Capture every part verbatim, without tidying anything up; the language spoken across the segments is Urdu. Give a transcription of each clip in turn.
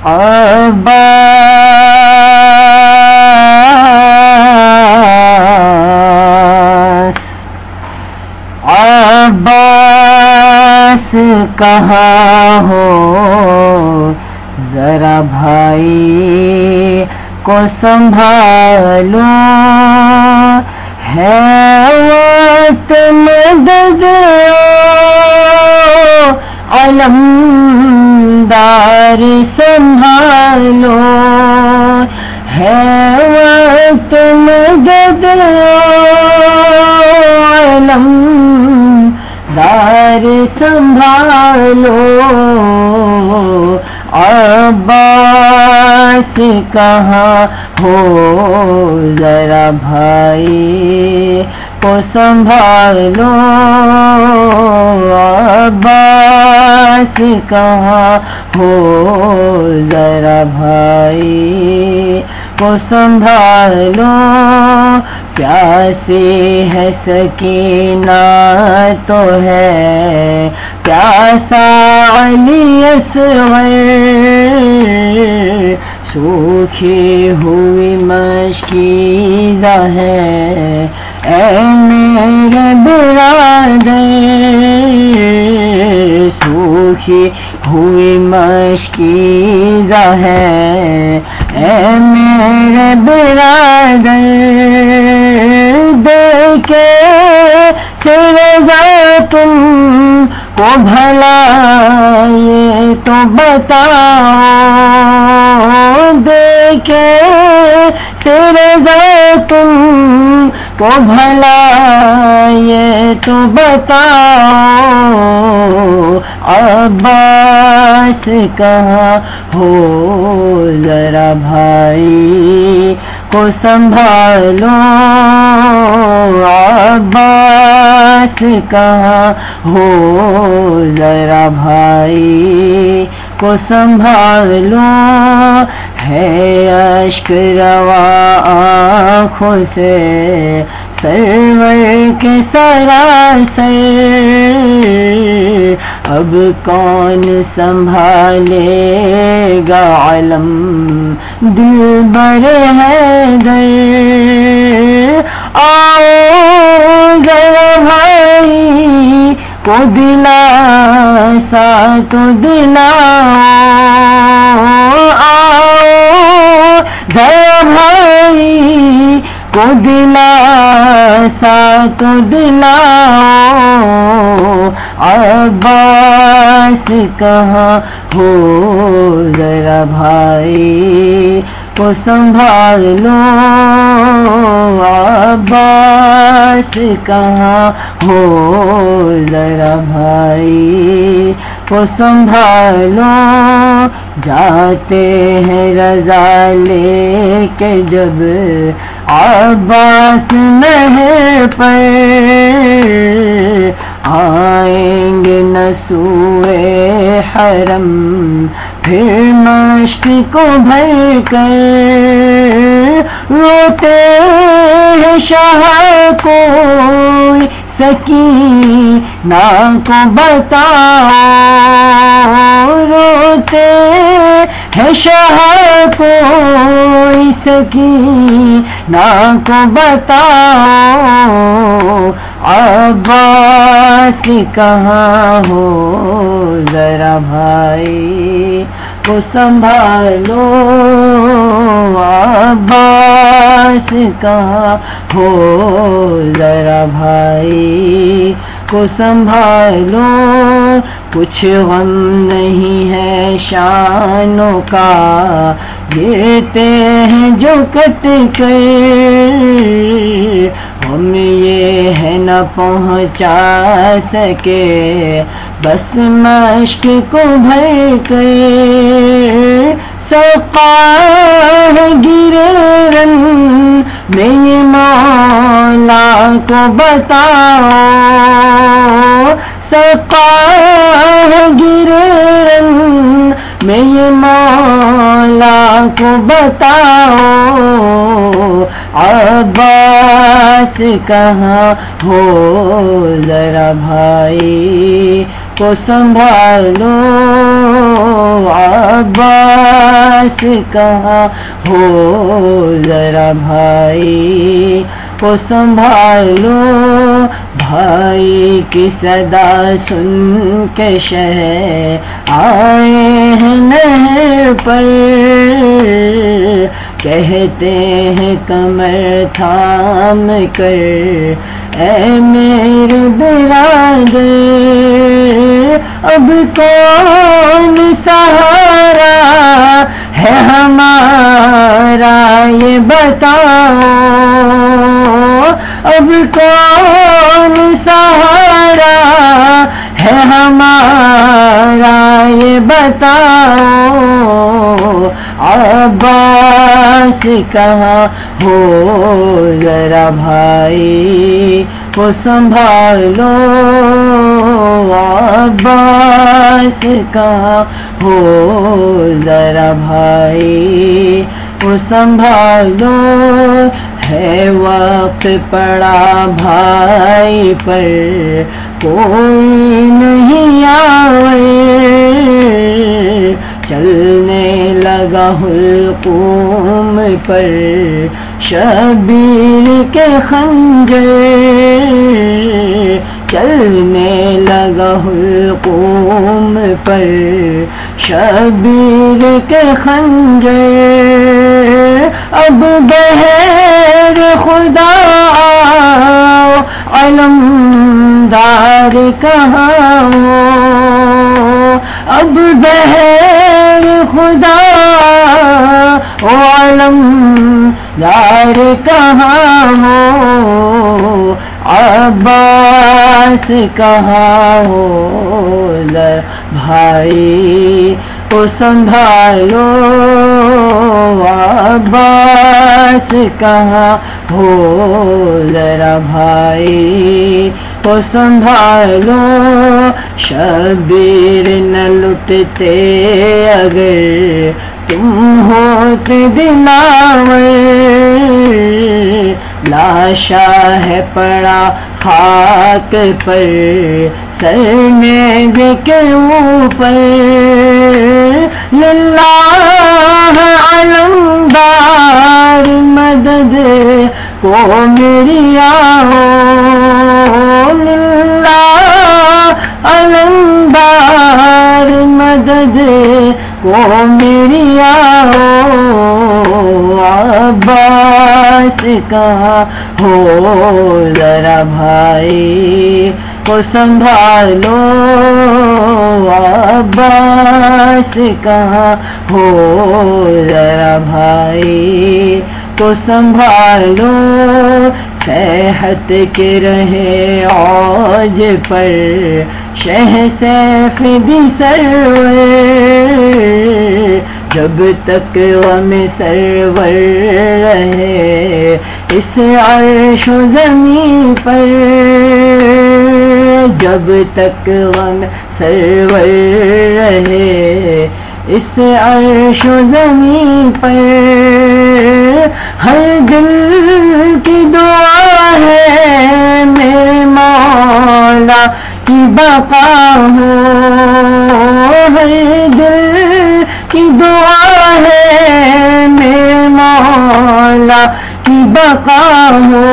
عباس عباس کہاں ہو ذرا بھائی کو سنبھالو، ہے وقت مدد علمدار سنبھالو، ہے وقت مدد علمدار سنبھالو، عباس کہاں ہو ذرا بھائی کو سنبھالو، عباس کہاں ہو ذرا بھائی کو سنبھالو، پیاسی ہے سکینہ تو ہے پیاسا علی اصغر، سوکھی ہوئی مشکیزہ ہے اے میرے برادر، سوکھی ہوئی مشکیزہ ہے اے میرے برادر، دیکھے سرزا تم کو بھلا یہ تو بتاؤ، دیکھے سرزا تم کو بھلا یہ تو بتاؤ، عباس کہاں ہو ذرا بھائی کو سنبھالو، عباس کہاں ہو ذرا بھائی کو سنبھالو، ہے اشک روا آنکھوں سے سرور کے سراسر، اب کون سنبھالے گا علم دلبر حیدر، آؤ ذرا بھائی کو دلاسا تو دلاؤ، آؤ ذرا بھائی کو دلاسا تو دلاؤ، عباس کہاں ہو ذرا بھائی کو سنبھالو، عباس کہاں ہو ذرا بھائی کو سنبھالو، جاتے ہیں رضا لے کے جب عباس مہر پر، آئیں گے نسوئے حرم پھر مشک کو بھر کر، روتے ہیں شاہ کوئی سکینہ کو بتاؤ، روتے ہیں شاہ کوئی سکینہ کو بتاؤ، عباس کہاں ہو ذرا بھائی کو سنبھالو، عباس کہاں ہو ذرا بھائی کو سنبھالو، کچھ غم نہیں ہے شانوں کا گرتے ہیں جو کٹ کر، ہم یہ ہے نہ پہنچا سکے بس مشک کو بھر کر، سقا ہے گرے رن میں یہ مولا کو بتاؤ، سقا ہے گرے رن میں یہ مولا کو بتاؤ، عباس کہاں ہو ذرا بھائی کو سنبھالو، عباس عباس کہاں ہو ذرا بھائی کو سنبھالو، بھائی کی صدا سن کے شہ آئے ہیں نہر پر، کہتے ہیں کمر تھام کر اے میرے برادر، اب کون سہارا ہے ہمارا یہ بتاؤ، اب کون سہارا ہے ہمارا یہ بتاؤ، عباس کہاں ہو ذرا بھائی کو سنبھالو، عباس کہاں ہو ذرا بھائی کو سنبھالو، ہے وقت پڑا بھائی پر کوئی نہیں آئے، چلنے لگا حلقوم پر شبیر کے خنجر، چلنے لگا حلقوم پر شبیر کے خنجر، اب بہر خدا علمدار کہاں ہو، اب بہر خدا علمدار کہاں ہو، عباس کہاں ہو بھائی کو سنبھالو، عباس کہاں ہو ذرا بھائی کو سنبھالو، شبیر نہ لٹتے اگر تم ہوتے دلاور، لاشا ہے پڑا خاک پر سرمیز کے اوپر، للہ علمدار مدد کو میری آؤ، للہ علمدار مدد کو میری آؤ، عباس کہاں ہو ذرا بھائی کو سنبھالو، عباس کہاں ہو ذرا بھائی کو سنبھالو، صحت کے رہے عوج پر شہ سیف دی سرور، جب تک غم سرور رہے اس عرش و زمین پر، جب تک غم سرور رہے اس عرش و زمین پر، ہر دل کی دعا ہے میرے مولا کی بقا ہو، ہر دل کی دعا ہے میرے مولا کی بقا ہو،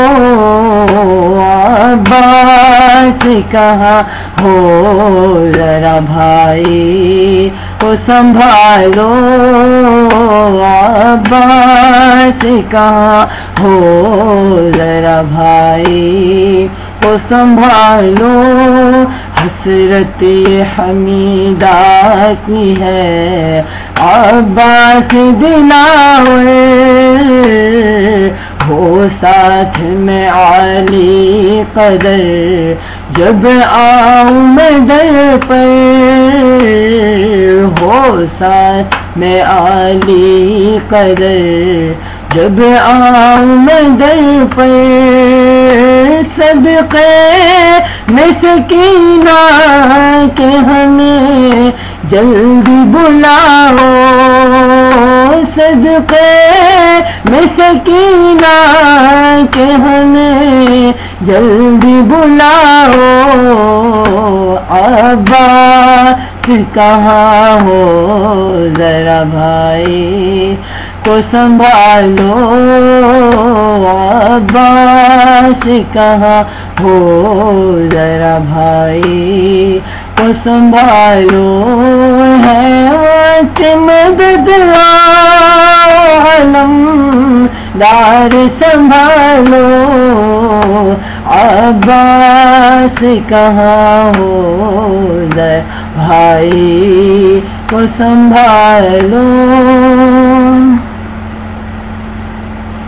عباس کہاں ہو ذرا بھائی کو سنبھالو، عباس کہاں ہو ذرا بھائی کو سنبھالو، حسرت یہ حمیدہ کی ہے عباس دلاور، ہو ساتھ میں عالی قدر جب آؤں میں در پر، ہو ساتھ میں عالی قدر جب آؤں میں در پر، صدقے میں سکینہ کہ ہمیں جلدی بلاؤ، صدقے میں سکینہ کہ ہمیں جلدی بلاؤ، عباس کہاں ہو ذرا بھائی کو سنبھالو عباس کہاں ہو ذرا بھائی کو سنبھالو ہے مدد عالم دار سنبھالو عباس کہاں ہو ذرا بھائی کو سنبھالو